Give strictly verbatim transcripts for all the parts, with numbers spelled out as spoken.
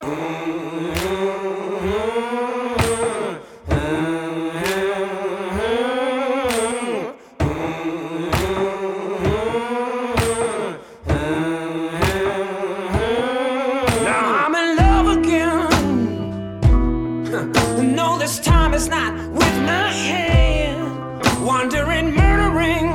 No, this time is not with my hand. Wandering, murdering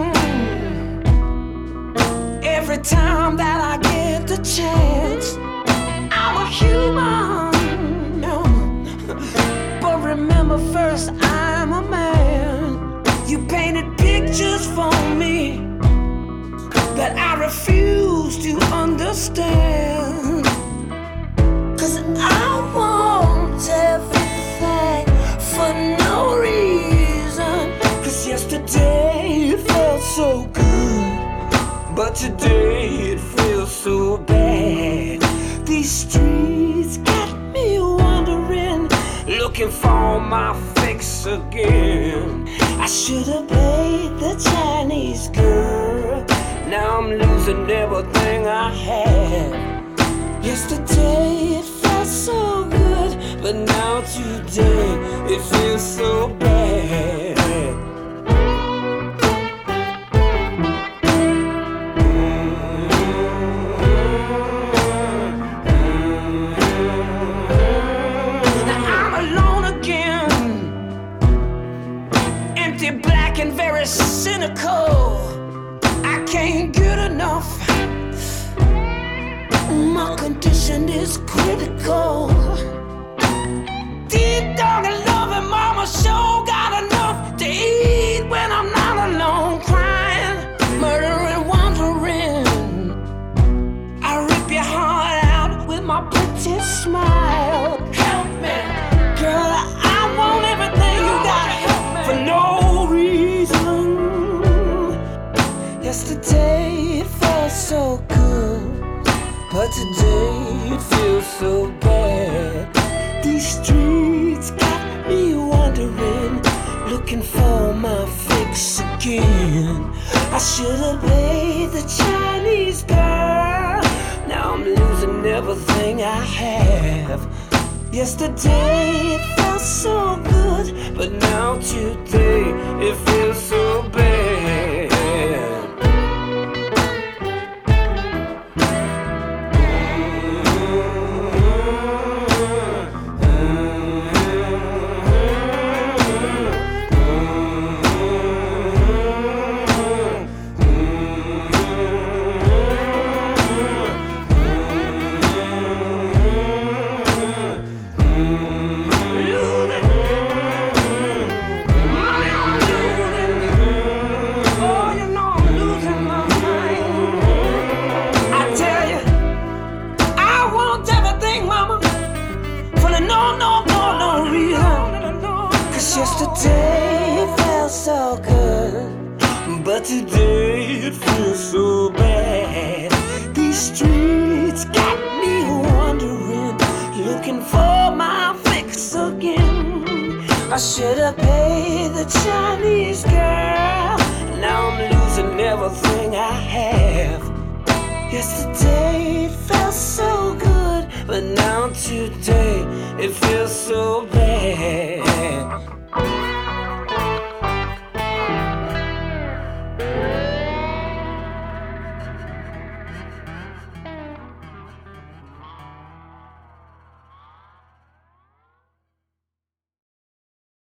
every time that I get the chance. I'm a human, no. But remember first, I'm a man. You painted pictures for me that I refuse to understand. Cause I want everything for no reason. Cause yesterday it felt so good, but today it feels so bad. These streets got me wandering, looking for my fix again. I should have paid the Chinese girl. Now I'm losing everything I had. Yesterday it felt so good, but now today it feels so bad. Now I'm alone again, empty, black, and very cynical. I can't get enough. My condition is critical. Deep down in love and mama sure got enough to eat when I'm not alone, crying, murdering, wandering. I rip your heart out with my pretty smile. Help me, girl, I want everything you got for no reason. Yesterday it felt so good, but today it feels so bad. These streets got me wandering, looking for my fix again. I should have paid the Chinese girl. Now I'm losing everything I have. Yesterday it felt so good, but now today it feels so bad. No, no, no, no reason. Cause yesterday it felt so good, but today it feels so bad. These streets got me wandering, looking for my fix again. I should have paid the Chinese girl. Now I'm losing everything I have. Yesterday it felt so good, but now today it feels so bad.